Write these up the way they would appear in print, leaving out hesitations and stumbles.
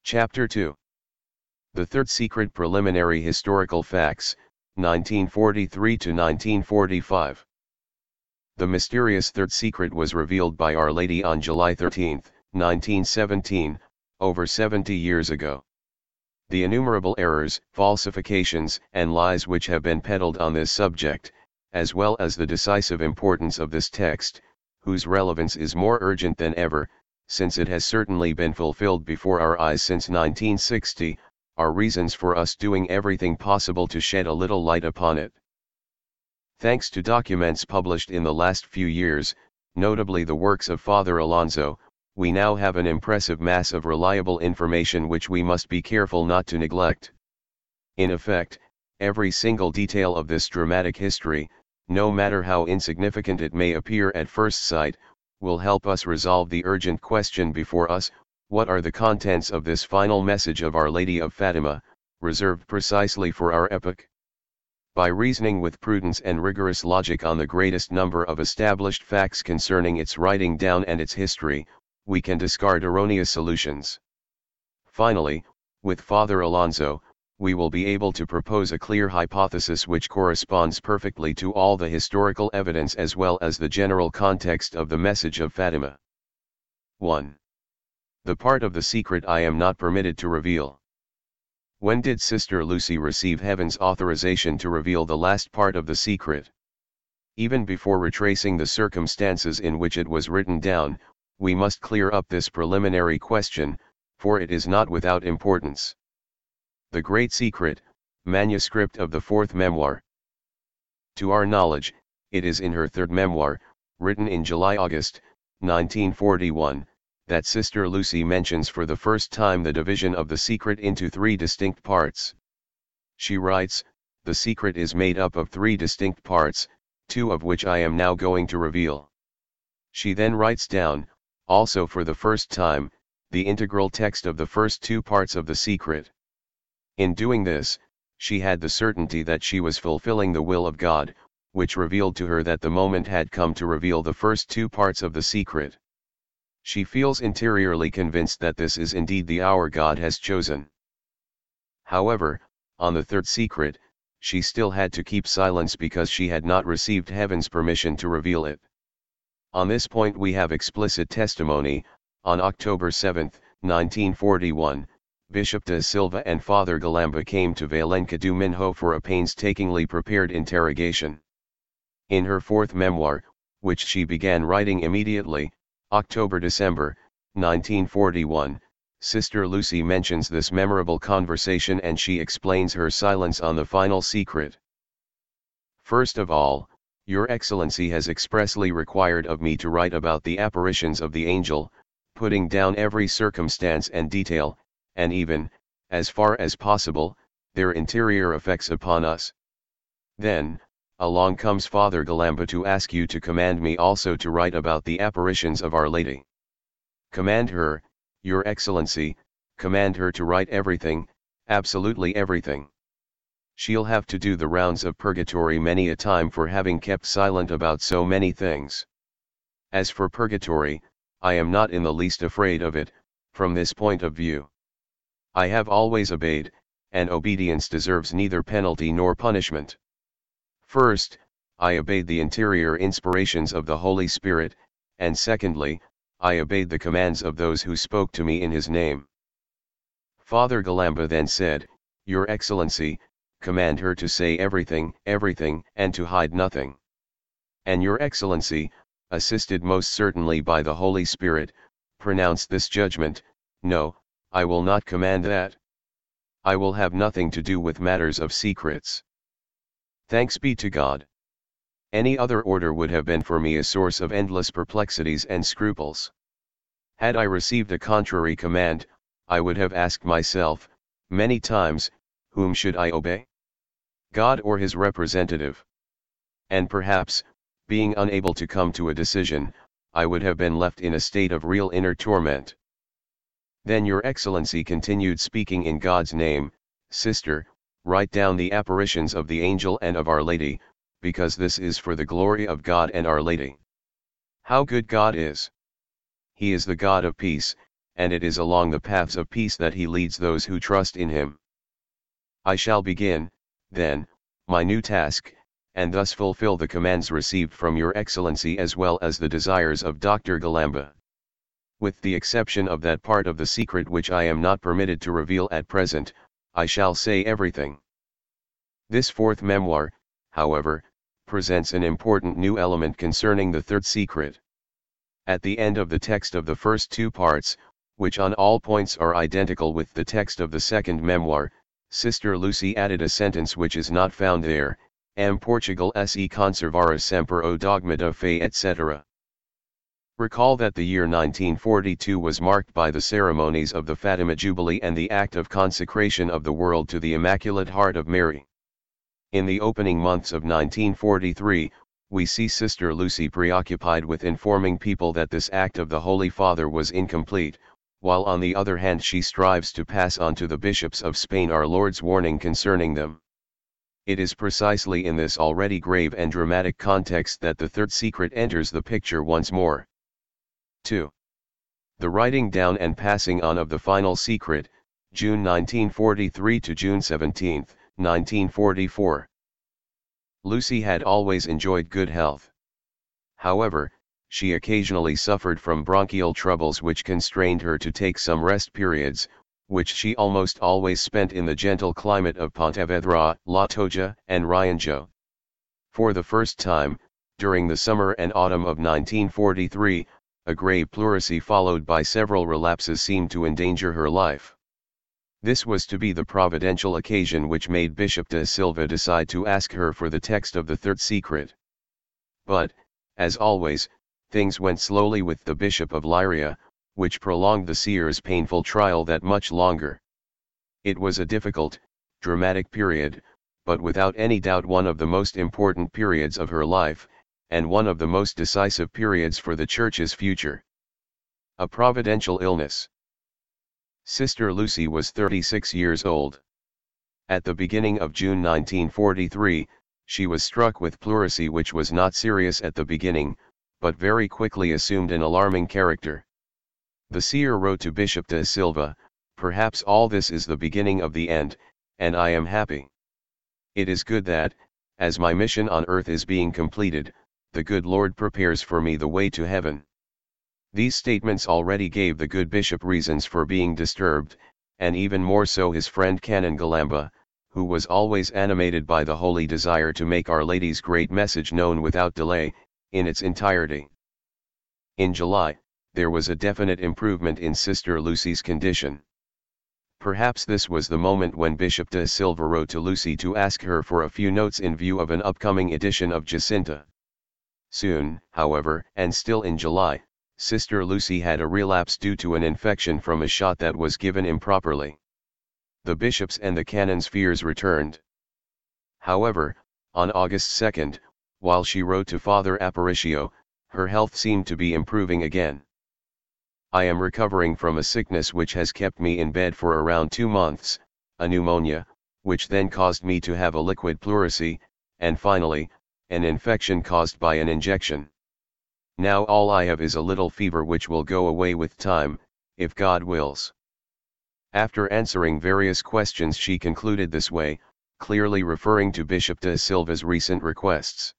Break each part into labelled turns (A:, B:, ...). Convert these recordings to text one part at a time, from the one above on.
A: Chapter 2. The Third Secret Preliminary Historical Facts, 1943 to 1945. The mysterious Third Secret was revealed by Our Lady on July 13, 1917, over 70 years ago. The innumerable errors, falsifications, and lies which have been peddled on this subject, as well as the decisive importance of this text, whose relevance is more urgent than ever, since it has certainly been fulfilled before our eyes since 1960, are reasons for us doing everything possible to shed a little light upon it. Thanks to documents published in the last few years, notably the works of Father Alonso, we now have an impressive mass of reliable information which we must be careful not to neglect. In effect, every single detail of this dramatic history, no matter how insignificant it may appear at first sight, will help us resolve the urgent question before us: what are the contents of this final message of Our Lady of Fatima, reserved precisely for our epoch? By reasoning with prudence and rigorous logic on the greatest number of established facts concerning its writing down and its history, we can discard erroneous solutions. Finally, with Father Alonso, we will be able to propose a clear hypothesis which corresponds perfectly to all the historical evidence as well as the general context of the message of Fatima. 1. The part of the secret I am not permitted to reveal. When did Sister Lucy receive heaven's authorization to reveal the last part of the secret? Even before retracing the circumstances in which it was written down, we must clear up this preliminary question, for it is not without importance. The Great Secret, manuscript of the fourth memoir. To our knowledge, it is in her third memoir, written in July-August, 1941, that Sister Lucy mentions for the first time the division of the secret into three distinct parts. She writes, "The secret is made up of three distinct parts, two of which I am now going to reveal." She then writes down, also for the first time, the integral text of the first two parts of the secret. In doing this, she had the certainty that she was fulfilling the will of God, which revealed to her that the moment had come to reveal the first two parts of the secret. She feels interiorly convinced that this is indeed the hour God has chosen. However, on the third secret, she still had to keep silence because she had not received heaven's permission to reveal it. On this point we have explicit testimony. On October 7, 1941, Bishop da Silva and Father Galamba came to Valenca do Minho for a painstakingly prepared interrogation. In her fourth memoir, which she began writing immediately, October-December, 1941, Sister Lucy mentions this memorable conversation and she explains her silence on the final secret. First of all, Your Excellency has expressly required of me to write about the apparitions of the angel, putting down every circumstance and detail, and even, as far as possible, their interior effects upon us. Then, along comes Father Galamba to ask you to command me also to write about the apparitions of Our Lady. Command her, Your Excellency, command her to write everything, absolutely everything. She'll have to do the rounds of purgatory many a time for having kept silent about so many things. As for purgatory, I am not in the least afraid of it, from this point of view. I have always obeyed, and obedience deserves neither penalty nor punishment. First, I obeyed the interior inspirations of the Holy Spirit, and secondly, I obeyed the commands of those who spoke to me in His name. Father Galamba then said, Your Excellency, command her to say everything, everything, and to hide nothing. And Your Excellency, assisted most certainly by the Holy Spirit, pronounced this judgment: No, I will not command that. I will have nothing to do with matters of secrets. Thanks be to God. Any other order would have been for me a source of endless perplexities and scruples. Had I received a contrary command, I would have asked myself, many times, whom should I obey? God or His representative? And perhaps, being unable to come to a decision, I would have been left in a state of real inner torment. Then Your Excellency continued, speaking in God's name, Sister, write down the apparitions of the angel and of Our Lady, because this is for the glory of God and Our Lady. How good God is! He is the God of peace, and it is along the paths of peace that he leads those who trust in him. I shall begin, then, my new task, and thus fulfill the commands received from your Excellency as well as the desires of Dr. Galamba. With the exception of that part of the secret which I am not permitted to reveal at present, I shall say everything. This fourth memoir, however, presents an important new element concerning the third secret. At the end of the text of the first two parts, which on all points are identical with the text of the second memoir, Sister Lucy added a sentence which is not found there: Portugal se conservara semper o dogma de fe etc. Recall that the year 1942 was marked by the ceremonies of the Fatima Jubilee and the act of consecration of the world to the Immaculate Heart of Mary. In the opening months of 1943, we see Sister Lucy preoccupied with informing people that this act of the Holy Father was incomplete, while on the other hand she strives to pass on to the bishops of Spain our Lord's warning concerning them. It is precisely in this already grave and dramatic context that the third secret enters the picture once more. 2. The writing down and passing on of the final secret, June 1943 to June 17, 1944. Lucy had always enjoyed good health. However, she occasionally suffered from bronchial troubles which constrained her to take some rest periods, which she almost always spent in the gentle climate of Pontevedra, La Toja, and Rianjo. For the first time, during the summer and autumn of 1943, a grave pleurisy followed by several relapses seemed to endanger her life. This was to be the providential occasion which made Bishop de Silva decide to ask her for the text of the third secret. But, as always, things went slowly with the Bishop of Leiria, which prolonged the seer's painful trial that much longer. It was a difficult, dramatic period, but without any doubt one of the most important periods of her life, and one of the most decisive periods for the Church's future. A providential illness. Sister Lucy was 36 years old. At the beginning of June 1943, she was struck with pleurisy which was not serious at the beginning, but very quickly assumed an alarming character. The seer wrote to Bishop de Silva, "Perhaps all this is the beginning of the end, and I am happy. It is good that, as my mission on earth is being completed, the good Lord prepares for me the way to heaven." These statements already gave the good bishop reasons for being disturbed, and even more so his friend Canon Galamba, who was always animated by the holy desire to make Our Lady's great message known without delay, in its entirety. In July, there was a definite improvement in Sister Lucy's condition. Perhaps this was the moment when Bishop de Silva wrote to Lucy to ask her for a few notes in view of an upcoming edition of Jacinta. Soon, however, and still in July, Sister Lucy had a relapse due to an infection from a shot that was given improperly. The bishops and the canons' fears returned. However, on August 2, while she wrote to Father Aparicio, her health seemed to be improving again. "I am recovering from a sickness which has kept me in bed for around 2 months, a pneumonia, which then caused me to have a liquid pleurisy, and finally, an infection caused by an injection. Now all I have is a little fever which will go away with time, if God wills." After answering various questions she concluded this way, clearly referring to Bishop de Silva's recent requests.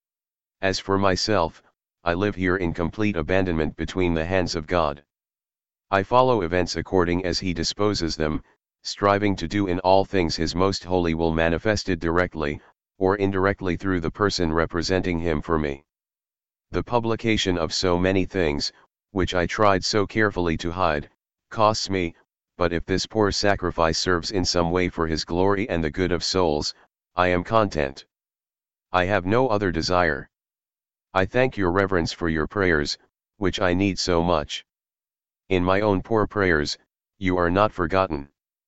A: "As for myself, I live here in complete abandonment between the hands of God. I follow events according as He disposes them, striving to do in all things His most holy will manifested directly, or indirectly through the person representing Him for me. The publication of so many things, which I tried so carefully to hide, costs me, but if this poor sacrifice serves in some way for His glory and the good of souls, I am content. I have no other desire. I thank your reverence for your prayers, which I need so much. In my own poor prayers, you are not forgotten."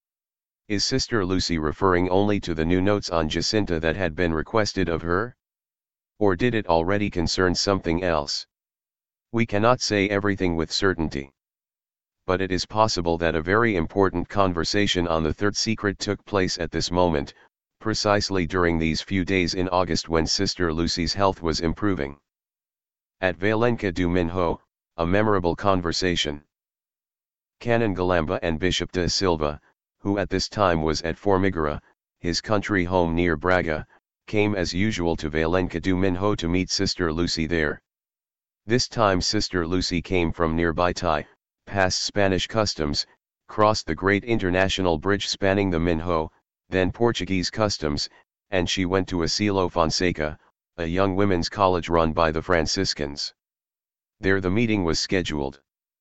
A: Is Sister Lucy referring only to the new notes on Jacinta that had been requested of her? Or did it already concern something else? We cannot say everything with certainty. But it is possible that a very important conversation on the third secret took place at this moment, precisely during these few days in August when Sister Lucy's health was improving. At Valenca do Minho, a memorable conversation. Canon Galamba and Bishop da Silva, who at this time was at Formigara, his country home near Braga, came as usual to Valença do Minho to meet Sister Lucy there. This time Sister Lucy came from nearby Tai, passed Spanish customs, crossed the great international bridge spanning the Minho, then Portuguese customs, and she went to Asilo Fonseca, a young women's college run by the Franciscans. There the meeting was scheduled.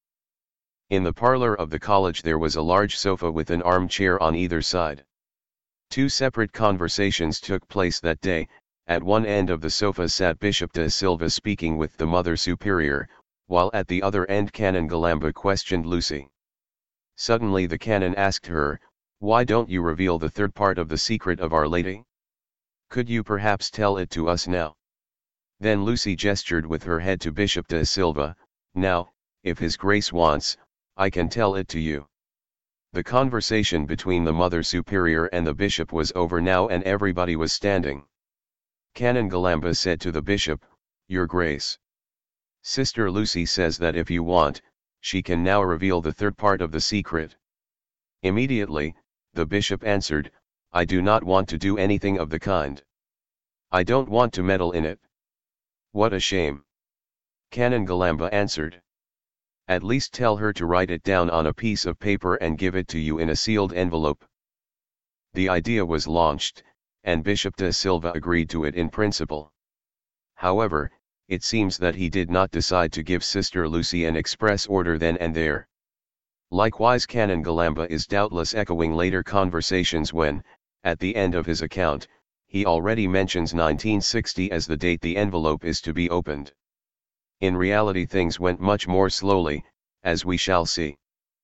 A: In the parlor of the college there was a large sofa with an armchair on either side. Two separate conversations took place that day. At one end of the sofa sat Bishop da Silva speaking with the Mother Superior, while at the other end Canon Galamba questioned Lucy. Suddenly the canon asked her, "Why don't you reveal the third part of the secret of Our Lady? Could you perhaps tell it to us now?" Then Lucy gestured with her head to Bishop da Silva, "Now, if His Grace wants, I can tell it to you." The conversation between the Mother Superior and the bishop was over now and everybody was standing. Canon Galamba said to the bishop, "Your Grace, Sister Lucy says that if you want, she can now reveal the third part of the secret." Immediately, the bishop answered, "I do not want to do anything of the kind. I don't want to meddle in it." "What a shame!" Canon Galamba answered. "At least tell her to write it down on a piece of paper and give it to you in a sealed envelope." The idea was launched, and Bishop da Silva agreed to it in principle. However, it seems that he did not decide to give Sister Lucy an express order then and there. Likewise Canon Galamba is doubtless echoing later conversations when, at the end of his account, he already mentions 1960 as the date the envelope is to be opened. In reality things went much more slowly, as we shall see.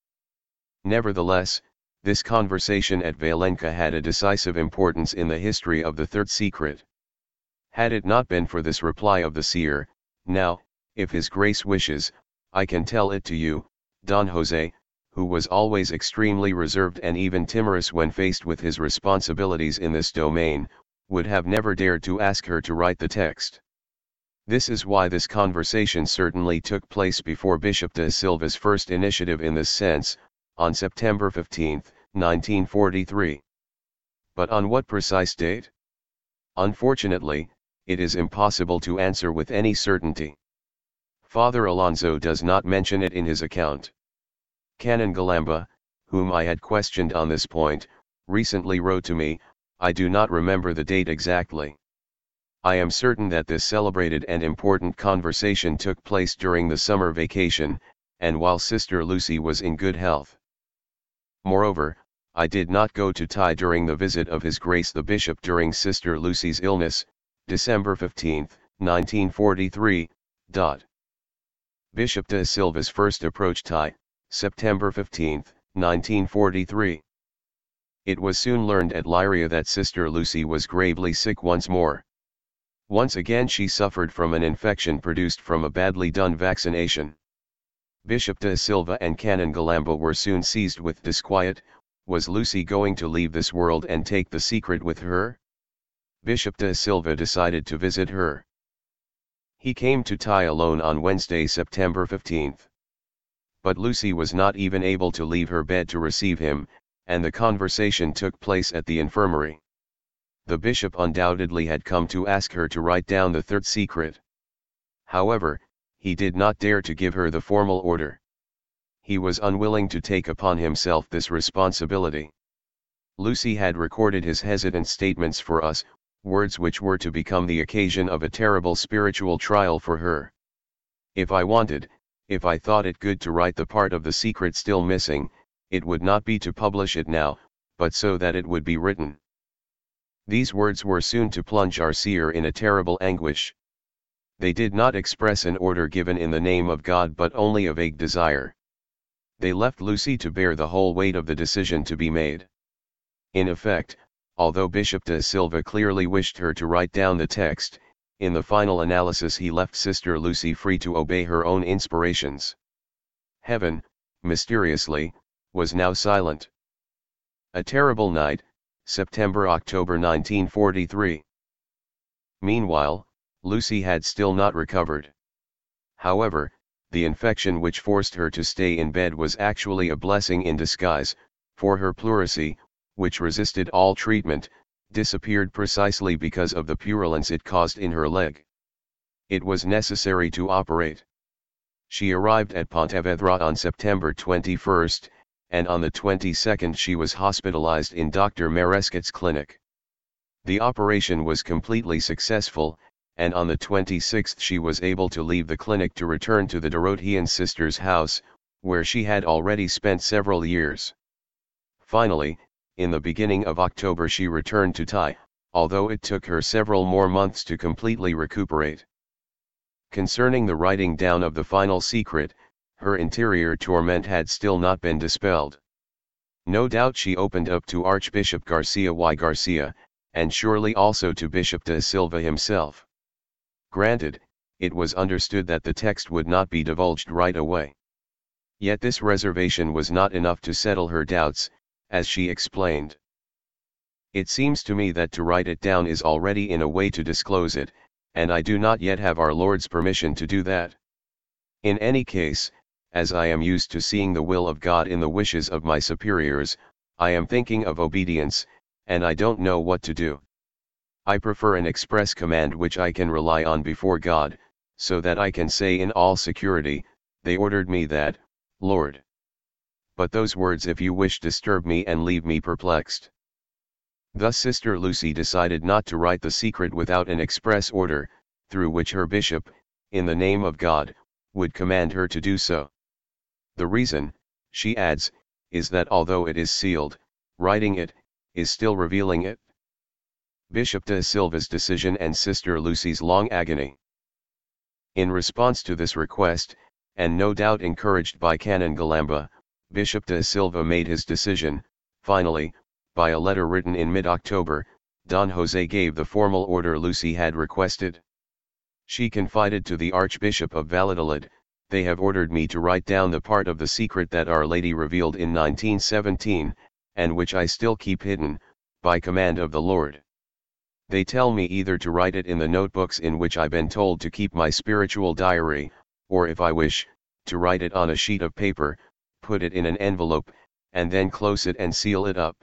A: Nevertheless, this conversation at Valença had a decisive importance in the history of the third secret. Had it not been for this reply of the seer, "Now, if His Grace wishes, I can tell it to you," Don Jose, who was always extremely reserved and even timorous when faced with his responsibilities in this domain, would have never dared to ask her to write the text. This is why this conversation certainly took place before Bishop da Silva's first initiative in this sense, on September 15, 1943. But on what precise date? Unfortunately, it is impossible to answer with any certainty. Father Alonso does not mention it in his account. Canon Galamba, whom I had questioned on this point, recently wrote to me, "I do not remember the date exactly. I am certain that this celebrated and important conversation took place during the summer vacation, and while Sister Lucy was in good health. Moreover, I did not go to Tai during the visit of His Grace the Bishop during Sister Lucy's illness, December 15, 1943. Bishop da Silva's first approach Tai, September 15, 1943. It was soon learned at Leiria that Sister Lucy was gravely sick once more. Once again she suffered from an infection produced from a badly done vaccination. Bishop da Silva and Canon Galamba were soon seized with disquiet. Was Lucy going to leave this world and take the secret with her? Bishop da Silva decided to visit her. He came to Tai alone on Wednesday, September 15. But Lucy was not even able to leave her bed to receive him, and the conversation took place at the infirmary. The bishop undoubtedly had come to ask her to write down the third secret. However, he did not dare to give her the formal order. He was unwilling to take upon himself this responsibility. Lucy had recorded his hesitant statements for us, words which were to become the occasion of a terrible spiritual trial for her. If I thought it good to write the part of the secret still missing, it would not be to publish it now, but so that it would be written. These words were soon to plunge our seer in a terrible anguish. They did not express an order given in the name of God but only a vague desire. They left Lucy to bear the whole weight of the decision to be made. In effect, although Bishop da Silva clearly wished her to write down the text, in the final analysis he left Sister Lucy free to obey her own inspirations. Heaven, mysteriously, was now silent. A terrible night, September-October 1943. Meanwhile, Lucy had still not recovered. However, the infection which forced her to stay in bed was actually a blessing in disguise, for her pleurisy, which resisted all treatment, disappeared precisely because of the purulence it caused in her leg. It was necessary to operate. She arrived at Pontevedra on September 21, and on the 22nd she was hospitalized in Dr. Marescat's clinic. The operation was completely successful, and on the 26th she was able to leave the clinic to return to the Dorothean sister's house, where she had already spent several years. Finally, in the beginning of October she returned to Tai, although it took her several more months to completely recuperate. Concerning the writing down of the final secret, her interior torment had still not been dispelled. No doubt she opened up to Archbishop Garcia y Garcia, and surely also to Bishop de Silva himself. Granted, it was understood that the text would not be divulged right away. Yet this reservation was not enough to settle her doubts, as she explained. It seems to me that to write it down is already in a way to disclose it, and I do not yet have our Lord's permission to do that. In any case, as I am used to seeing the will of God in the wishes of my superiors, I am thinking of obedience, and I don't know what to do. I prefer an express command which I can rely on before God, so that I can say in all security, "They ordered me that, Lord." But those words "if you wish" disturb me and leave me perplexed. Thus Sister Lucy decided not to write the secret without an express order, through which her bishop, in the name of God, would command her to do so. The reason, she adds, is that although it is sealed, writing it, is still revealing it. Bishop de Silva's decision and Sister Lucy's long agony. In response to this request, and no doubt encouraged by Canon Galamba, Bishop de Silva made his decision. Finally, by a letter written in mid-October, Don José gave the formal order Lucy had requested. She confided to the Archbishop of Valladolid, "They have ordered me to write down the part of the secret that Our Lady revealed in 1917, and which I still keep hidden, by command of the Lord. They tell me either to write it in the notebooks in which I've been told to keep my spiritual diary, or if I wish, to write it on a sheet of paper, put it in an envelope, and then close it and seal it up."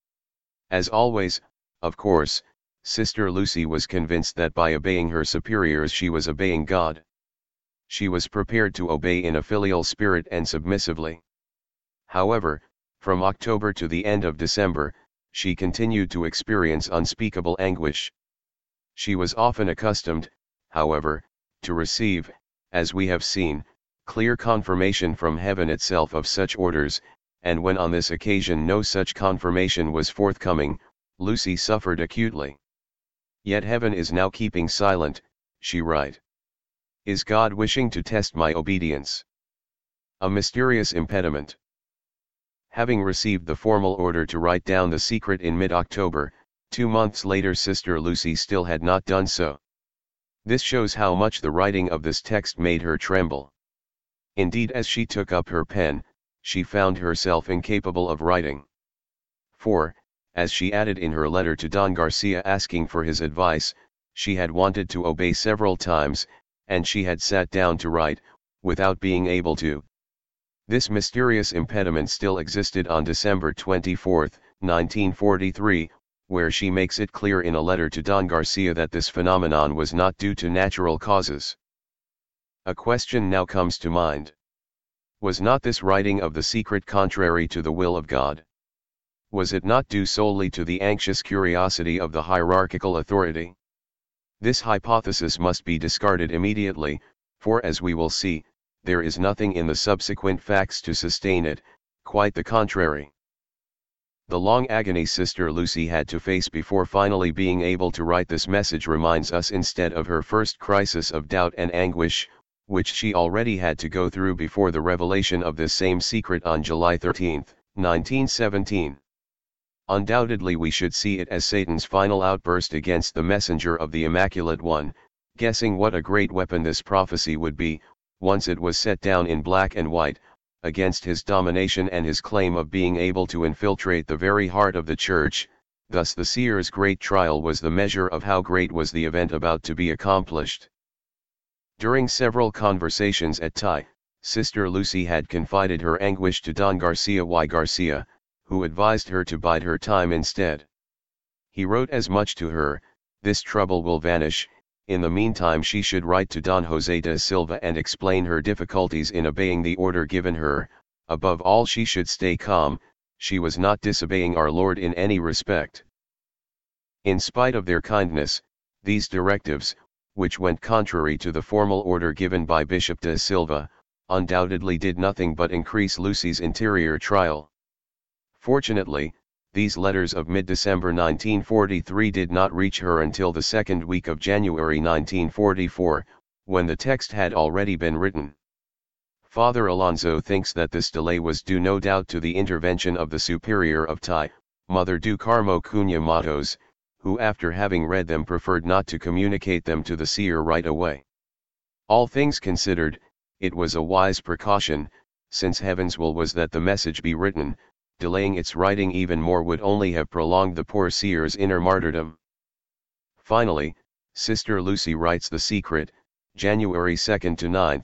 A: As always, of course, Sister Lucy was convinced that by obeying her superiors she was obeying God. She was prepared to obey in a filial spirit and submissively. However, from October to the end of December, she continued to experience unspeakable anguish. She was often accustomed, however, to receive, as we have seen, clear confirmation from heaven itself of such orders, and when on this occasion no such confirmation was forthcoming, Lucy suffered acutely. "Yet heaven is now keeping silent," she wrote. "Is God wishing to test my obedience? A mysterious impediment." Having received the formal order to write down the secret in mid-October, 2 months later Sister Lucy still had not done so. This shows how much the writing of this text made her tremble. Indeed, as she took up her pen, she found herself incapable of writing. For, as she added in her letter to Don Garcia asking for his advice, she had wanted to obey several times, and she had sat down to write, without being able to. This mysterious impediment still existed on December 24, 1943, where she makes it clear in a letter to Don Garcia that this phenomenon was not due to natural causes. A question now comes to mind. Was not this writing of the secret contrary to the will of God? Was it not due solely to the anxious curiosity of the hierarchical authority? This hypothesis must be discarded immediately, for as we will see, there is nothing in the subsequent facts to sustain it, quite the contrary. The long agony Sister Lucy had to face before finally being able to write this message reminds us instead of her first crisis of doubt and anguish, which she already had to go through before the revelation of this same secret on July 13, 1917. Undoubtedly we should see it as Satan's final outburst against the messenger of the Immaculate One, guessing what a great weapon this prophecy would be, once it was set down in black and white, against his domination and his claim of being able to infiltrate the very heart of the Church. Thus the seer's great trial was the measure of how great was the event about to be accomplished. During several conversations at Tai, Sister Lucy had confided her anguish to Don Garcia y Garcia, who advised her to bide her time instead. He wrote as much to her: "This trouble will vanish, in the meantime she should write to Don Jose de Silva and explain her difficulties in obeying the order given her. Above all she should stay calm, she was not disobeying our Lord in any respect." In spite of their kindness, these directives, which went contrary to the formal order given by Bishop de Silva, undoubtedly did nothing but increase Lucy's interior trial. Fortunately, these letters of mid-December 1943 did not reach her until the second week of January 1944, when the text had already been written. Father Alonso thinks that this delay was due no doubt to the intervention of the Superior of Tai, Mother do Carmo Cunha Matos, who after having read them preferred not to communicate them to the seer right away. All things considered, it was a wise precaution, since Heaven's will was that the message be written. Delaying its writing even more would only have prolonged the poor seer's inner martyrdom. Finally, Sister Lucy writes the secret, January 2 to 9,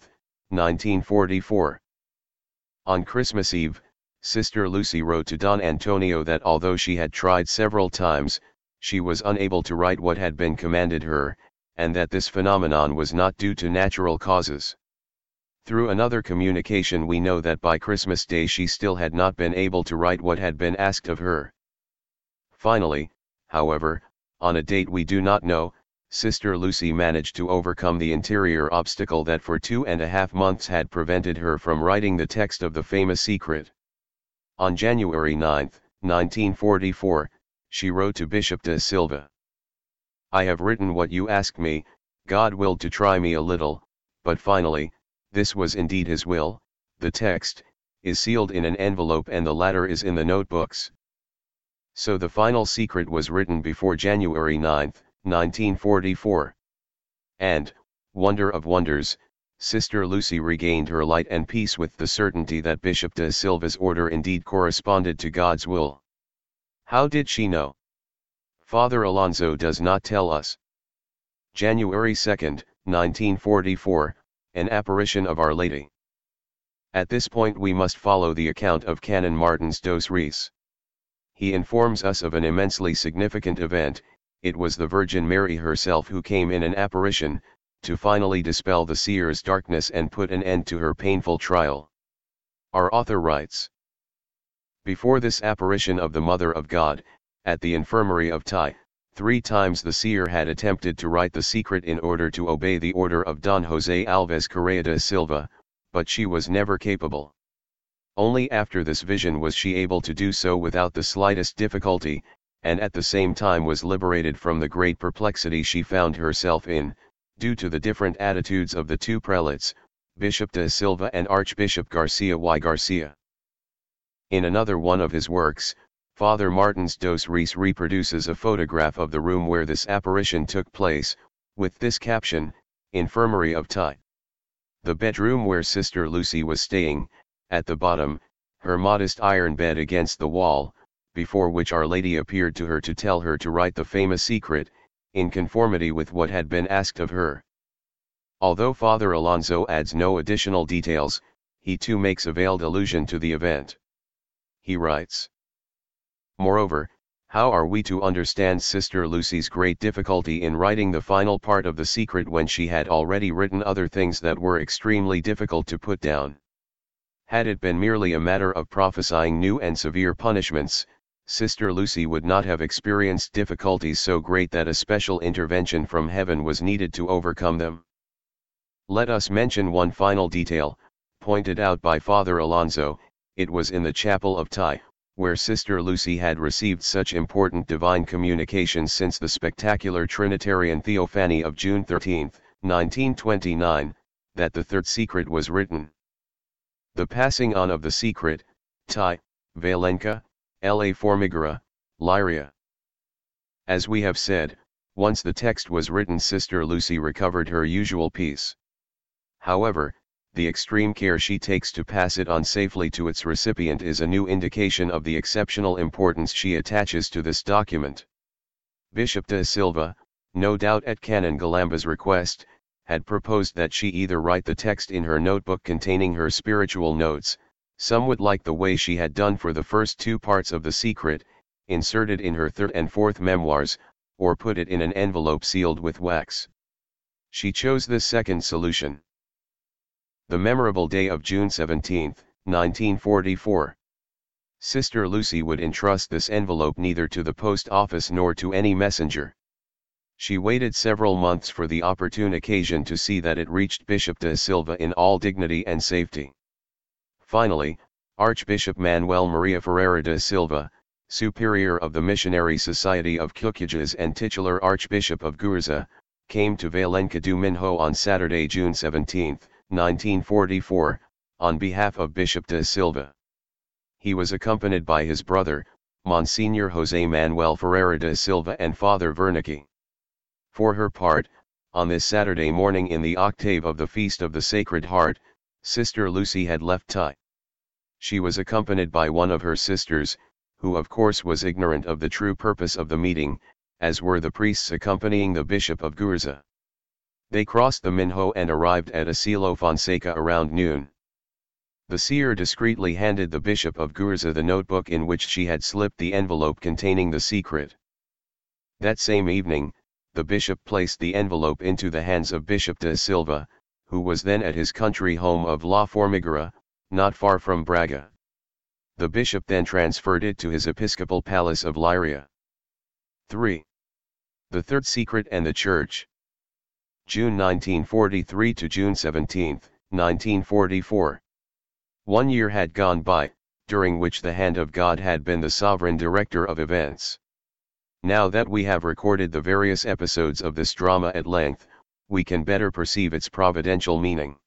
A: 1944. On Christmas Eve, Sister Lucy wrote to Don Antonio that although she had tried several times, she was unable to write what had been commanded her, and that this phenomenon was not due to natural causes. Through another communication we know that by Christmas Day she still had not been able to write what had been asked of her. Finally, however, on a date we do not know, Sister Lucy managed to overcome the interior obstacle that for 2.5 months had prevented her from writing the text of the famous secret. On January 9, 1944, she wrote to Bishop de Silva: "I have written what you asked me. God willed to try me a little, but finally, this was indeed his will. The text is sealed in an envelope and the latter is in the notebooks." So the final secret was written before January 9, 1944. And, wonder of wonders, Sister Lucy regained her light and peace with the certainty that Bishop de Silva's order indeed corresponded to God's will. How did she know? Father Alonso does not tell us. January 2, 1944, an apparition of Our Lady. At this point we must follow the account of Canon Martins dos Reis. He informs us of an immensely significant event. It was the Virgin Mary herself who came in an apparition, to finally dispel the seer's darkness and put an end to her painful trial. Our author writes: "Before this apparition of the Mother of God, at the infirmary of Tai, 3 times the seer had attempted to write the secret in order to obey the order of Don Jose Alves Correa de Silva, but she was never capable. Only after this vision was she able to do so without the slightest difficulty, and at the same time was liberated from the great perplexity she found herself in, due to the different attitudes of the 2 prelates, Bishop de Silva and Archbishop Garcia y Garcia." In another one of his works, Father Martins dos Reis reproduces a photograph of the room where this apparition took place, with this caption, "Infirmary of Tai." The bedroom where Sister Lucy was staying, at the bottom, her modest iron bed against the wall, before which Our Lady appeared to her to tell her to write the famous secret, in conformity with what had been asked of her. Although Father Alonso adds no additional details, he too makes a veiled allusion to the event. He writes: "Moreover, how are we to understand Sister Lucy's great difficulty in writing the final part of the secret when she had already written other things that were extremely difficult to put down? Had it been merely a matter of prophesying new and severe punishments, Sister Lucy would not have experienced difficulties so great that a special intervention from heaven was needed to overcome them. Let us mention one final detail, pointed out by Father Alonso. It was in the chapel of Tai, where Sister Lucy had received such important divine communications since the spectacular Trinitarian Theophany of June 13, 1929, that the 3rd secret was written. The passing on of the secret, Tai, Valenca, La Formigera, Lyria. As we have said, once the text was written, Sister Lucy recovered her usual peace. However, the extreme care she takes to pass it on safely to its recipient is a new indication of the exceptional importance she attaches to this document. Bishop de Silva, no doubt at Canon Galamba's request, had proposed that she either write the text in her notebook containing her spiritual notes, somewhat like the way she had done for the first two parts of The Secret, insert it in her third and fourth memoirs, or put it in an envelope sealed with wax. She chose this second solution. The memorable day of June 17, 1944. Sister Lucy would entrust this envelope neither to the post office nor to any messenger. She waited several months for the opportune occasion to see that it reached Bishop da Silva in all dignity and safety. Finally, Archbishop Manuel Maria Ferreira da Silva, Superior of the Missionary Society of Cucujas and titular Archbishop of Gurza, came to Valenca do Minho on Saturday, June 17, 1944, on behalf of Bishop da Silva. He was accompanied by his brother, Monsignor José Manuel Ferreira da Silva and Father Wernicke. For her part, on this Saturday morning in the octave of the Feast of the Sacred Heart, Sister Lucy had left Tai. She was accompanied by one of her sisters, who of course was ignorant of the true purpose of the meeting, as were the priests accompanying the Bishop of Gurza. They crossed the Minho and arrived at Asilo Fonseca around noon. The seer discreetly handed the Bishop of Gurza the notebook in which she had slipped the envelope containing the secret. That same evening, the bishop placed the envelope into the hands of Bishop da Silva, who was then at his country home of La Formiguera, not far from Braga. The bishop then transferred it to his episcopal palace of Leiria. 3. The Third Secret and the Church. June 1943 to June 17, 1944. 1 year had gone by, during which the hand of God had been the sovereign director of events. Now that we have recorded the various episodes of this drama at length, we can better perceive its providential meaning.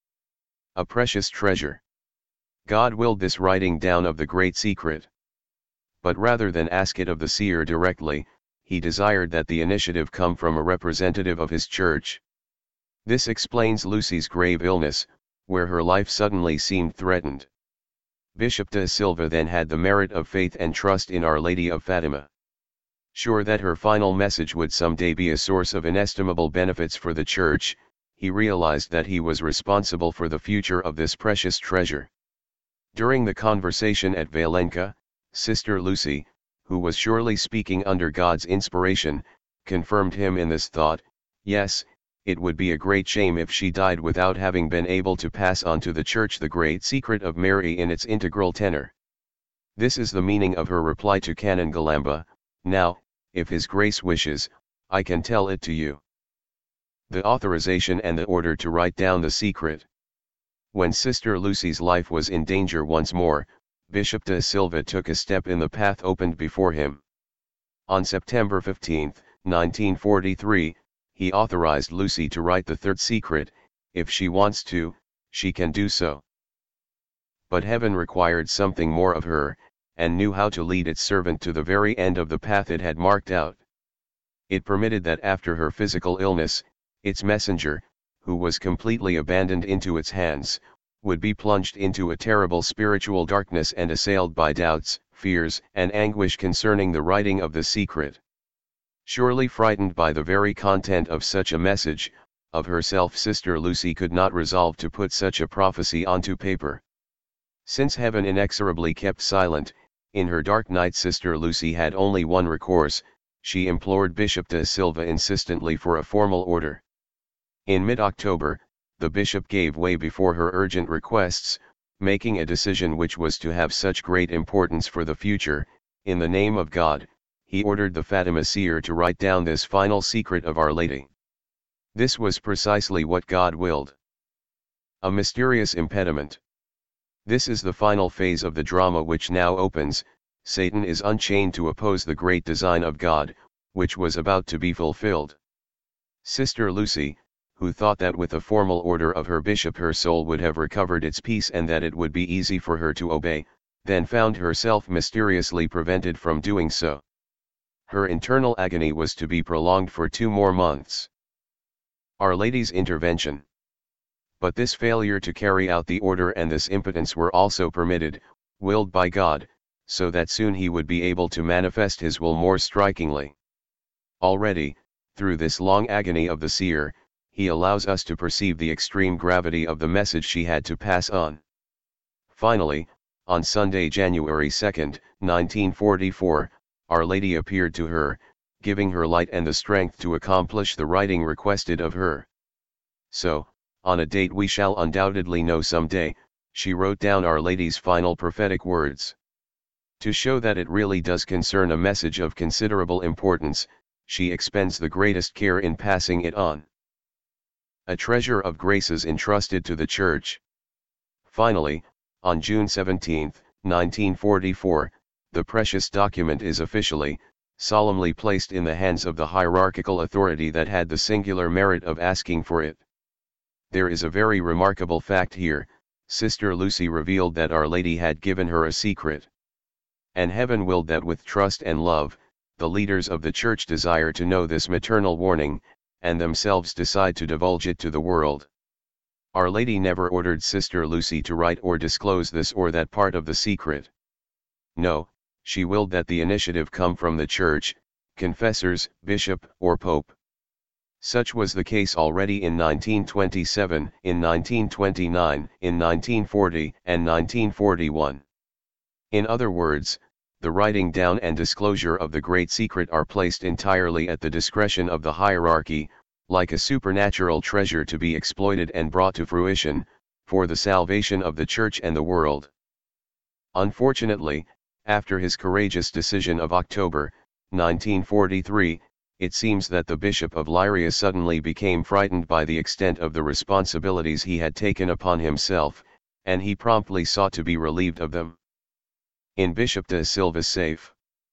A: A precious treasure. God willed this writing down of the great secret. But rather than ask it of the seer directly, he desired that the initiative come from a representative of his church. This explains Lucy's grave illness, where her life suddenly seemed threatened. Bishop da Silva then had the merit of faith and trust in Our Lady of Fatima. Sure that her final message would someday be a source of inestimable benefits for the Church, he realized that he was responsible for the future of this precious treasure. During the conversation at Valenca, Sister Lucy, who was surely speaking under God's inspiration, confirmed him in this thought: yes, it would be a great shame if she died without having been able to pass on to the Church the great secret of Mary in its integral tenor. This is the meaning of her reply to Canon Galamba: now, if His Grace wishes, I can tell it to you. The authorization and the order to write down the secret. When Sister Lucy's life was in danger once more, Bishop da Silva took a step in the path opened before him. On September 15, 1943, he authorized Lucy to write the third secret. If she wants to, she can do so. But heaven required something more of her, and knew how to lead its servant to the very end of the path it had marked out. It permitted that after her physical illness, its messenger, who was completely abandoned into its hands, would be plunged into a terrible spiritual darkness and assailed by doubts, fears, and anguish concerning the writing of the secret. Surely frightened by the very content of such a message, of herself Sister Lucy could not resolve to put such a prophecy onto paper. Since heaven inexorably kept silent, in her dark night Sister Lucy had only one recourse: she implored Bishop da Silva insistently for a formal order. In mid-October, the bishop gave way before her urgent requests, making a decision which was to have such great importance for the future. In the name of God, he ordered the Fatima seer to write down this final secret of Our Lady. This was precisely what God willed. A mysterious impediment. This is the final phase of the drama which now opens. Satan is unchained to oppose the great design of God, which was about to be fulfilled. Sister Lucy, who thought that with a formal order of her bishop her soul would have recovered its peace and that it would be easy for her to obey, then found herself mysteriously prevented from doing so. Her internal agony was to be prolonged for 2 more months. Our Lady's intervention. But this failure to carry out the order and this impotence were also permitted, willed by God, so that soon he would be able to manifest his will more strikingly. Already, through this long agony of the seer, he allows us to perceive the extreme gravity of the message she had to pass on. Finally, on Sunday, January 2, 1944, Our Lady appeared to her, giving her light and the strength to accomplish the writing requested of her. So, on a date we shall undoubtedly know someday, she wrote down Our Lady's final prophetic words. To show that it really does concern a message of considerable importance, she expends the greatest care in passing it on. A treasure of graces entrusted to the Church. Finally, on June 17, 1944, the precious document is officially, solemnly placed in the hands of the hierarchical authority that had the singular merit of asking for it. There is a very remarkable fact here. Sister Lucy revealed that Our Lady had given her a secret. And heaven willed that with trust and love, the leaders of the Church desire to know this maternal warning, and themselves decide to divulge it to the world. Our Lady never ordered Sister Lucy to write or disclose this or that part of the secret. No, she willed that the initiative come from the Church, confessors, bishop, or pope. Such was the case already in 1927, in 1929, in 1940, and 1941. In other words, the writing down and disclosure of the great secret are placed entirely at the discretion of the hierarchy, like a supernatural treasure to be exploited and brought to fruition, for the salvation of the Church and the world. Unfortunately, after his courageous decision of October, 1943, it seems that the Bishop of Leiria suddenly became frightened by the extent of the responsibilities he had taken upon himself, and he promptly sought to be relieved of them. In Bishop de Silva's safe.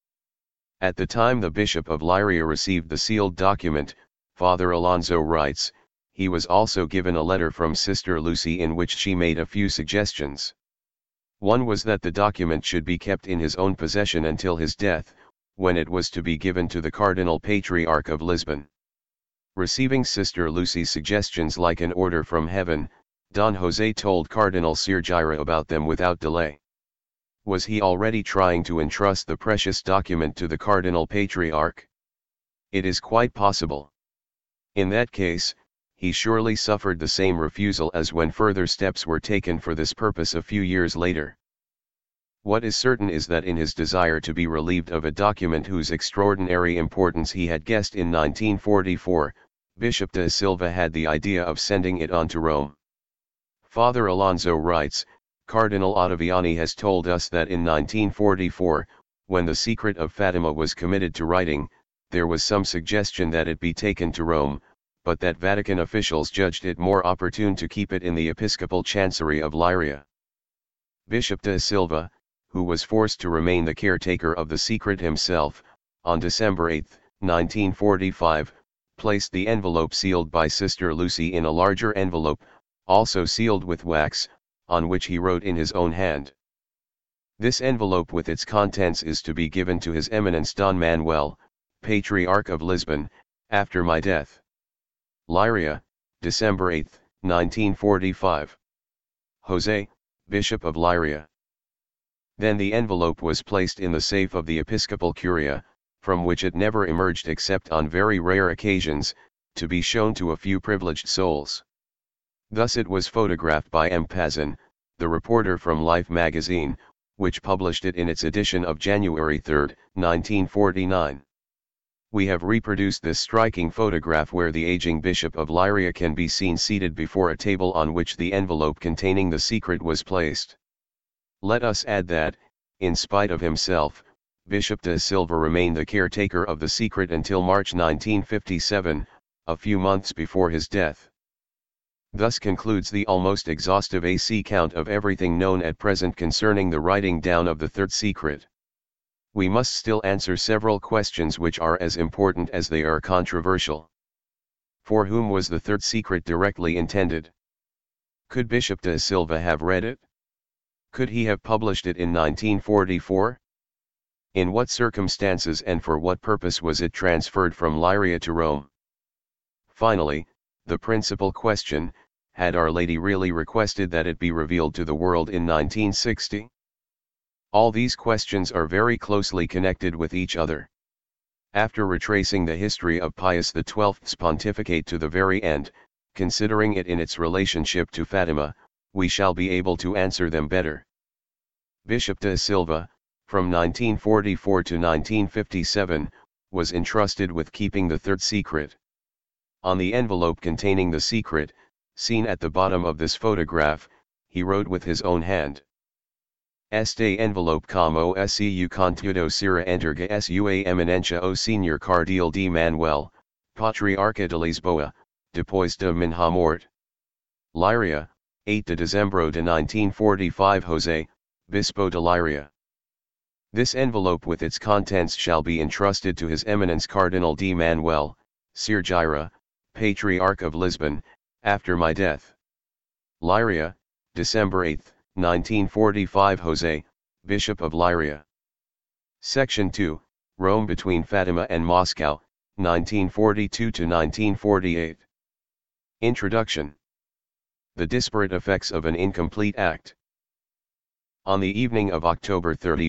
A: At the time the Bishop of Leiria received the sealed document, Father Alonso writes, he was also given a letter from Sister Lucy in which she made a few suggestions. One was that the document should be kept in his own possession until his death, when it was to be given to the Cardinal Patriarch of Lisbon. Receiving Sister Lucy's suggestions like an order from heaven, Don José told Cardinal Sirgira about them without delay. Was he already trying to entrust the precious document to the Cardinal Patriarch? It is quite possible. In that case, he surely suffered the same refusal as when further steps were taken for this purpose a few years later. What is certain is that in his desire to be relieved of a document whose extraordinary importance he had guessed in 1944, Bishop de Silva had the idea of sending it on to Rome. Father Alonso writes, Cardinal Ottaviani has told us that in 1944, when the secret of Fatima was committed to writing, there was some suggestion that it be taken to Rome, but that Vatican officials judged it more opportune to keep it in the episcopal chancery of Leiria. Bishop de Silva, who was forced to remain the caretaker of the secret himself, on December 8, 1945, placed the envelope sealed by Sister Lucy in a larger envelope, also sealed with wax, on which he wrote in his own hand. This envelope with its contents is to be given to His Eminence Don Manuel, Patriarch of Lisbon, after my death. Leiria, December 8, 1945. José, Bishop of Leiria. Then the envelope was placed in the safe of the Episcopal Curia, from which it never emerged except on very rare occasions, to be shown to a few privileged souls. Thus it was photographed by M. Pazin, the reporter from Life magazine, which published it in its edition of January 3, 1949. We have reproduced this striking photograph where the aging Bishop of Leiria can be seen seated before a table on which the envelope containing the secret was placed. Let us add that, in spite of himself, Bishop de Silva remained the caretaker of the secret until March 1957, a few months before his death. Thus concludes the almost exhaustive account of everything known at present concerning the writing down of the third secret. We must still answer several questions which are as important as they are controversial. For whom was the third secret directly intended? Could Bishop de Silva have read it? Could he have published it in 1944? In what circumstances and for what purpose was it transferred from Leiria to Rome? Finally, the principal question, had Our Lady really requested that it be revealed to the world in 1960? All these questions are very closely connected with each other. After retracing the history of Pius XII's pontificate to the very end, considering it in its relationship to Fatima, we shall be able to answer them better. Bishop da Silva, from 1944 to 1957, was entrusted with keeping the third secret. On the envelope containing the secret, seen at the bottom of this photograph, he wrote with his own hand: Este envelope como seu conteúdo será entregue a sua eminência o Senhor Cardeal de Manuel, Patriarca de Lisboa, depois de minha morte. Leiria, 8 de dezembro de 1945. José, Bispo de Leiria. This envelope with its contents shall be entrusted to His Eminence Cardinal de Manuel, Sergira, Patriarch of Lisbon, after my death. Leiria, December 8, 1945. José, Bishop of Leiria. Section 2, Rome between Fatima and Moscow, 1942 to 1948. Introduction. The disparate effects of an incomplete act. On the evening of October 31,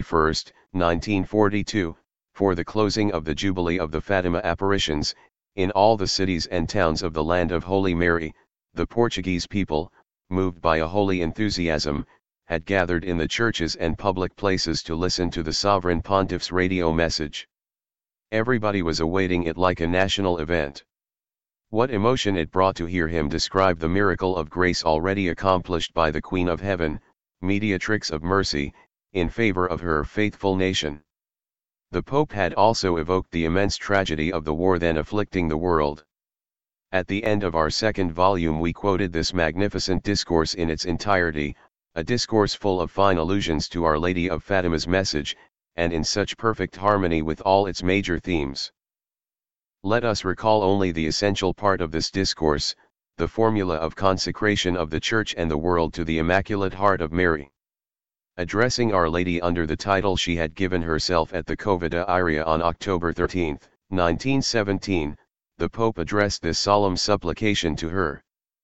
A: 1942, for the closing of the Jubilee of the Fatima apparitions, in all the cities and towns of the land of Holy Mary, the Portuguese people, moved by a holy enthusiasm, had gathered in the churches and public places to listen to the Sovereign Pontiff's radio message. Everybody was awaiting it like a national event. What emotion it brought to hear him describe the miracle of grace already accomplished by the Queen of Heaven, mediatrix of mercy, in favor of her faithful nation. The Pope had also evoked the immense tragedy of the war then afflicting the world. At the end of our second volume we quoted this magnificent discourse in its entirety, a discourse full of fine allusions to Our Lady of Fatima's message, and in such perfect harmony with all its major themes. Let us recall only the essential part of this discourse, the formula of consecration of the Church and the world to the Immaculate Heart of Mary. Addressing Our Lady under the title she had given herself at the Cova da Iria on October 13, 1917, the Pope addressed this solemn supplication to her.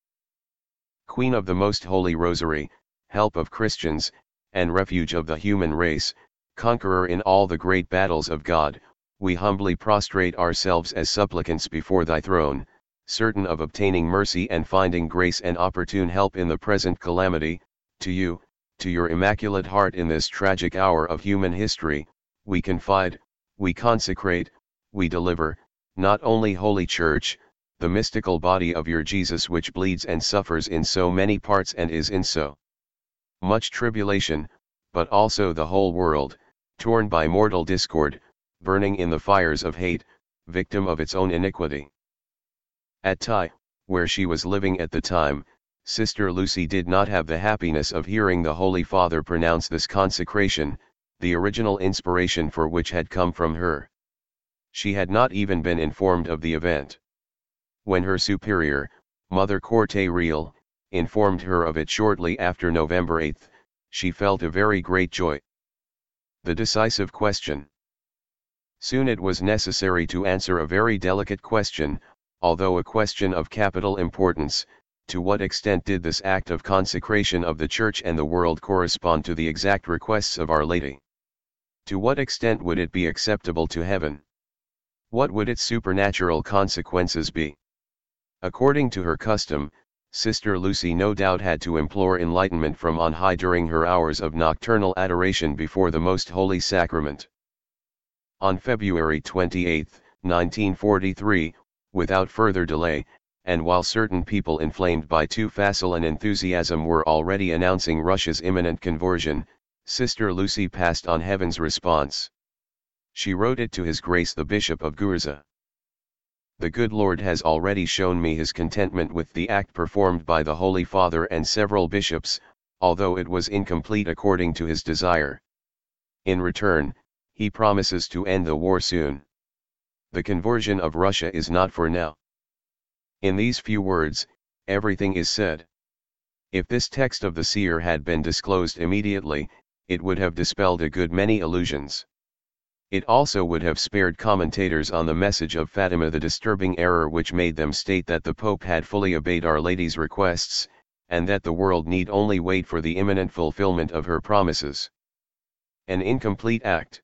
A: Queen of the Most Holy Rosary, help of Christians, and refuge of the human race, conqueror in all the great battles of God, we humbly prostrate ourselves as supplicants before thy throne, certain of obtaining mercy and finding grace and opportune help in the present calamity. To you, to your Immaculate Heart in this tragic hour of human history, we confide, we consecrate, we deliver, not only Holy Church, the mystical body of your Jesus which bleeds and suffers in so many parts and is in so much tribulation, but also the whole world, torn by mortal discord, burning in the fires of hate, victim of its own iniquity. At Tai, where she was living at the time, Sister Lucy did not have the happiness of hearing the Holy Father pronounce this consecration, the original inspiration for which had come from her. She had not even been informed of the event. When her superior, Mother Corte Real, informed her of it shortly after November 8, she felt a very great joy. The decisive question. Soon it was necessary to answer a very delicate question, although a question of capital importance: to what extent did this act of consecration of the Church and the world correspond to the exact requests of Our Lady? To what extent would it be acceptable to heaven? What would its supernatural consequences be? According to her custom, Sister Lucy no doubt had to implore enlightenment from on high during her hours of nocturnal adoration before the Most Holy Sacrament. On February 28, 1943, without further delay, and while certain people inflamed by too facile an enthusiasm were already announcing Russia's imminent conversion, Sister Lucy passed on heaven's response. She wrote it to His Grace the Bishop of Gurza. The good Lord has already shown me his contentment with the act performed by the Holy Father and several bishops, although it was incomplete according to his desire. In return, he promises to end the war soon. The conversion of Russia is not for now. In these few words, everything is said. If this text of the seer had been disclosed immediately, it would have dispelled a good many illusions. It also would have spared commentators on the message of Fatima the disturbing error which made them state that the Pope had fully obeyed Our Lady's requests, and that the world need only wait for the imminent fulfillment of her promises. An incomplete act.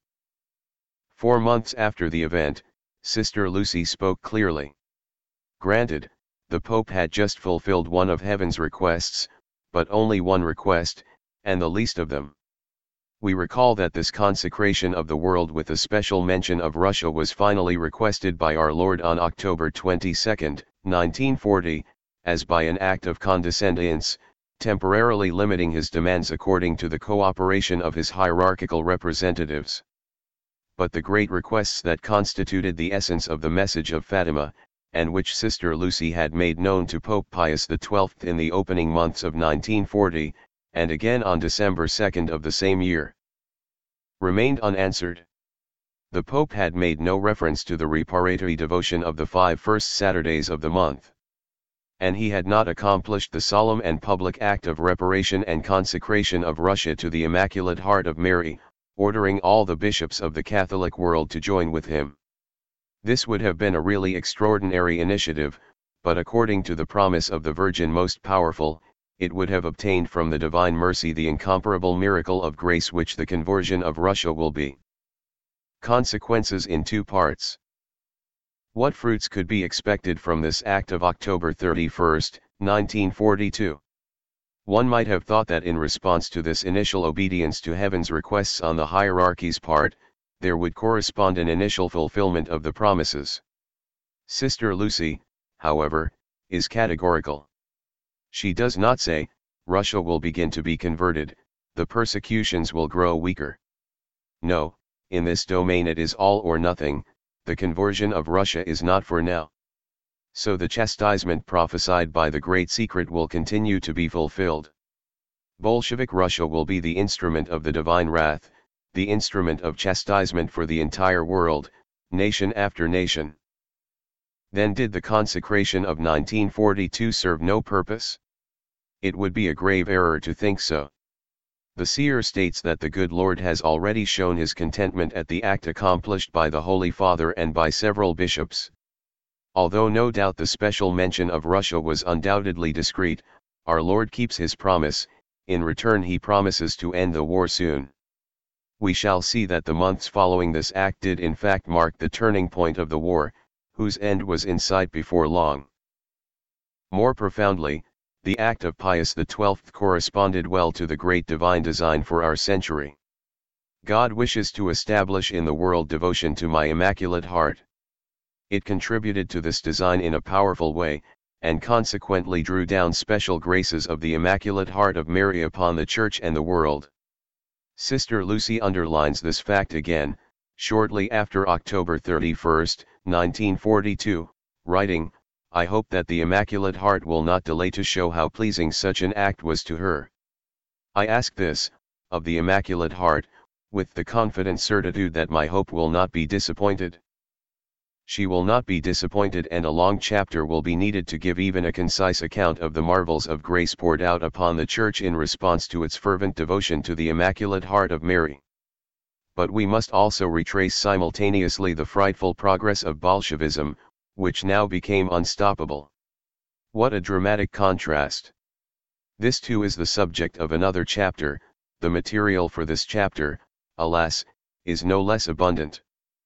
A: 4 months after the event, Sister Lucy spoke clearly. Granted, The Pope had just fulfilled one of heaven's requests, but only one request, and the least of them. We recall that this consecration of the world with a special mention of Russia was finally requested by our Lord on October 22, 1940, as by an act of condescendence, temporarily limiting his demands according to the cooperation of his hierarchical representatives. But the great requests that constituted the essence of the message of Fatima, and which Sister Lucy had made known to Pope Pius XII in the opening months of 1940, and again on December 2 of the same year, remained unanswered. The Pope had made no reference to the reparatory devotion of the 5 first Saturdays of the month. And he had not accomplished the solemn and public act of reparation and consecration of Russia to the Immaculate Heart of Mary, ordering all the bishops of the Catholic world to join with him. This would have been a really extraordinary initiative, but according to the promise of the Virgin Most Powerful, it would have obtained from the divine mercy the incomparable miracle of grace which the conversion of Russia will be. Consequences in 2 parts. What fruits could be expected from this act of October 31, 1942? One might have thought that in response to this initial obedience to heaven's requests on the hierarchy's part, there would correspond an initial fulfillment of the promises. Sister Lucy, however, is categorical. She does not say, Russia will begin to be converted, the persecutions will grow weaker. No, in this domain it is all or nothing, the conversion of Russia is not for now. So the chastisement prophesied by the Great Secret will continue to be fulfilled. Bolshevik Russia will be the instrument of the divine wrath, the instrument of chastisement for the entire world, nation after nation. Then did the consecration of 1942 serve no purpose? It would be a grave error to think so. The seer states that the good Lord has already shown his contentment at the act accomplished by the Holy Father and by several bishops. Although no doubt the special mention of Russia was undoubtedly discreet, our Lord keeps his promise, in return he promises to end the war soon. We shall see that the months following this act did in fact mark the turning point of the war, whose end was in sight before long. More profoundly, the act of Pius XII corresponded well to the great divine design for our century. God wishes to establish in the world devotion to my Immaculate Heart. It contributed to this design in a powerful way, and consequently drew down special graces of the Immaculate Heart of Mary upon the Church and the world. Sister Lucy underlines this fact again, shortly after October 31, 1942, writing, I hope that the Immaculate Heart will not delay to show how pleasing such an act was to her. I ask this, of the Immaculate Heart, with the confident certitude that my hope will not be disappointed. She will not be disappointed, and a long chapter will be needed to give even a concise account of the marvels of grace poured out upon the Church in response to its fervent devotion to the Immaculate Heart of Mary. But we must also retrace simultaneously the frightful progress of Bolshevism, which now became unstoppable. What a dramatic contrast! This too is the subject of another chapter. The material for this chapter, alas, is no less abundant.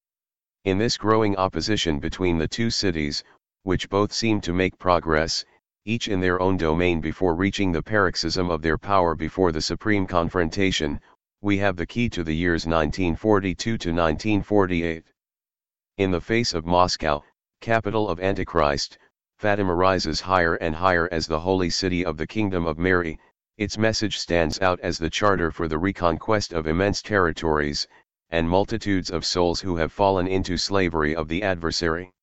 A: In this growing opposition between the two cities, which both seem to make progress, each in their own domain before reaching the paroxysm of their power before the supreme confrontation, we have the key to the years 1942 to 1948. In the face of Moscow, capital of Antichrist, Fatima rises higher and higher as the holy city of the Kingdom of Mary. Its message stands out as the charter for the reconquest of immense territories, and multitudes of souls who have fallen into slavery of the adversary.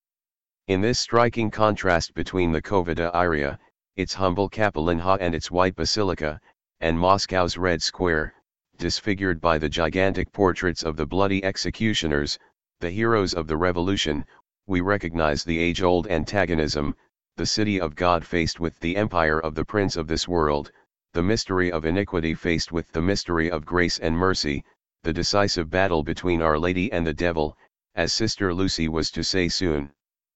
A: In this striking contrast between the Kovada Iria, its humble Kapelinha and its white basilica, and Moscow's Red Square, disfigured by the gigantic portraits of the bloody executioners, the heroes of the revolution, we recognize the age-old antagonism, the city of God faced with the empire of the prince of this world, the mystery of iniquity faced with the mystery of grace and mercy, the decisive battle between Our Lady and the devil, as Sister Lucy was to say soon.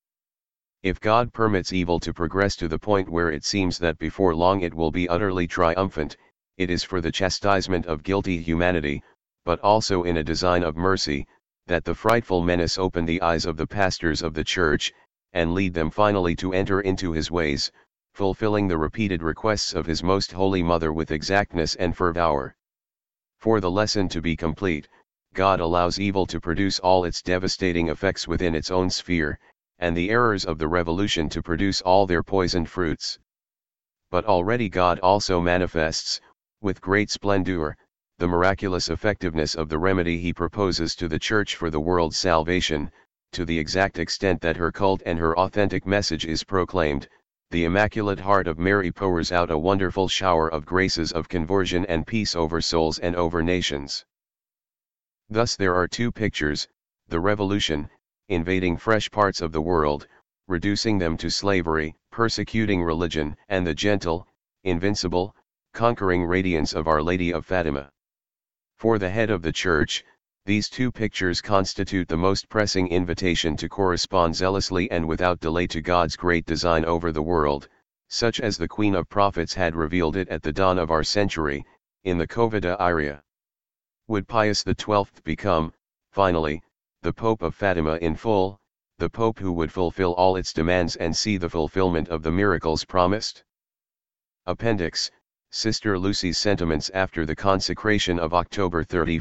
A: If God permits evil to progress to the point where it seems that before long it will be utterly triumphant, it is for the chastisement of guilty humanity, but also in a design of mercy, that the frightful menace opened the eyes of the pastors of the Church, and lead them finally to enter into his ways, fulfilling the repeated requests of his most holy mother with exactness and fervor. For the lesson to be complete, God allows evil to produce all its devastating effects within its own sphere, and the errors of the revolution to produce all their poisoned fruits. But already God also manifests, with great splendor, the miraculous effectiveness of the remedy he proposes to the Church for the world's salvation, to the exact extent that her cult and her authentic message is proclaimed. The Immaculate Heart of Mary pours out a wonderful shower of graces of conversion and peace over souls and over nations. Thus there are two pictures: the revolution, invading fresh parts of the world, reducing them to slavery, persecuting religion, and the gentle, invincible, conquering radiance of Our Lady of Fatima. For the head of the Church, these two pictures constitute the most pressing invitation to correspond zealously and without delay to God's great design over the world, such as the Queen of Prophets had revealed it at the dawn of our century, in the Covida Iria. Would Pius XII become, finally, the Pope of Fatima in full, the Pope who would fulfill all its demands and see the fulfillment of the miracles promised? Appendix: Sister Lucy's sentiments after the consecration of October 31,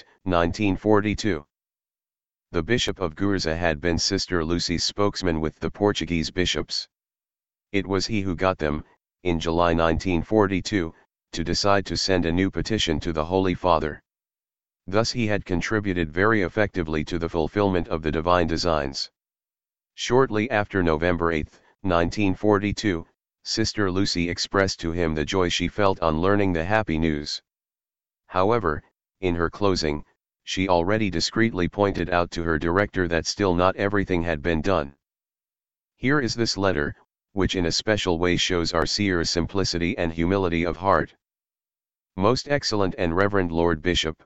A: 1942. The Bishop of Gourza had been Sister Lucy's spokesman with the Portuguese bishops. It was he who got them, in July 1942, to decide to send a new petition to the Holy Father. Thus he had contributed very effectively to the fulfillment of the divine designs. Shortly after November 8, 1942, Sister Lucy expressed to him the joy she felt on learning the happy news. However, in her closing, she already discreetly pointed out to her director that still not everything had been done. Here is this letter, which in a special way shows our seer's simplicity and humility of heart. Most excellent and reverend Lord Bishop,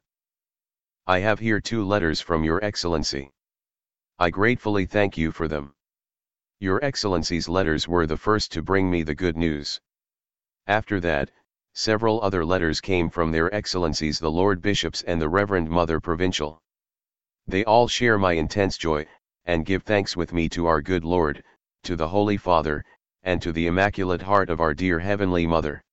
A: I have here 2 letters from Your Excellency. I gratefully thank you for them. Your Excellency's letters were the first to bring me the good news. After that, several other letters came from their Excellencies the Lord Bishops and the Reverend Mother Provincial. They all share my intense joy, and give thanks with me to our good Lord, to the Holy Father, and to the Immaculate Heart of our dear Heavenly Mother.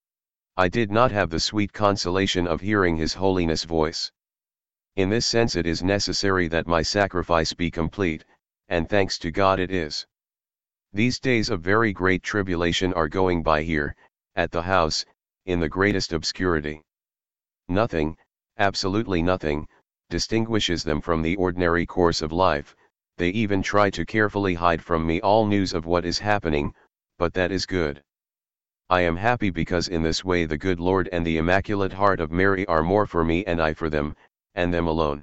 A: I did not have the sweet consolation of hearing His Holiness' voice. In this sense it is necessary that my sacrifice be complete, and thanks to God it is. These days of very great tribulation are going by here, at the house, in the greatest obscurity. Nothing, absolutely nothing, distinguishes them from the ordinary course of life. They even try to carefully hide from me all news of what is happening, but that is good. I am happy because in this way the good Lord and the Immaculate Heart of Mary are more for me and I for them, and them alone.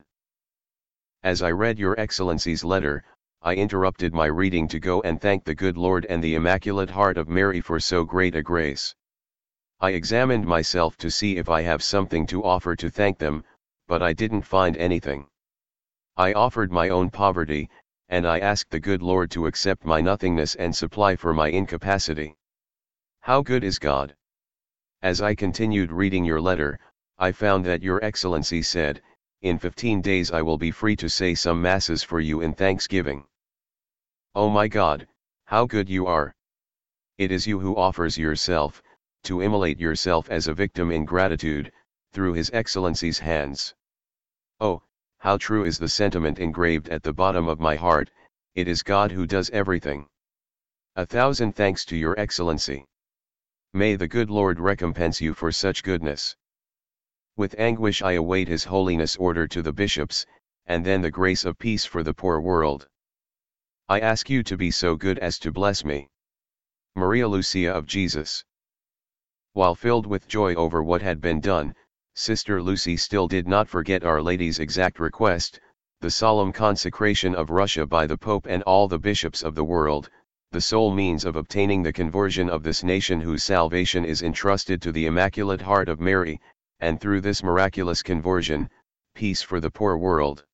A: As I read Your Excellency's letter, I interrupted my reading to go and thank the good Lord and the Immaculate Heart of Mary for so great a grace. I examined myself to see if I have something to offer to thank them, but I didn't find anything. I offered my own poverty, and I asked the good Lord to accept my nothingness and supply for my incapacity. How good is God! As I continued reading your letter, I found that Your Excellency said, in 15 days I will be free to say some masses for you in thanksgiving. Oh my God, how good you are! It is you who offers yourself, to immolate yourself as a victim in gratitude, through His Excellency's hands. Oh, how true is the sentiment engraved at the bottom of my heart, it is God who does everything. 1,000 thanks to Your Excellency. May the good Lord recompense you for such goodness. With anguish I await His Holiness' order to the bishops, and then the grace of peace for the poor world. I ask you to be so good as to bless me. Maria Lucia of Jesus. While filled with joy over what had been done, Sister Lucy still did not forget Our Lady's exact request, the solemn consecration of Russia by the Pope and all the bishops of the world, the sole means of obtaining the conversion of this nation whose salvation is entrusted to the Immaculate Heart of Mary, and through this miraculous conversion, peace for the poor world.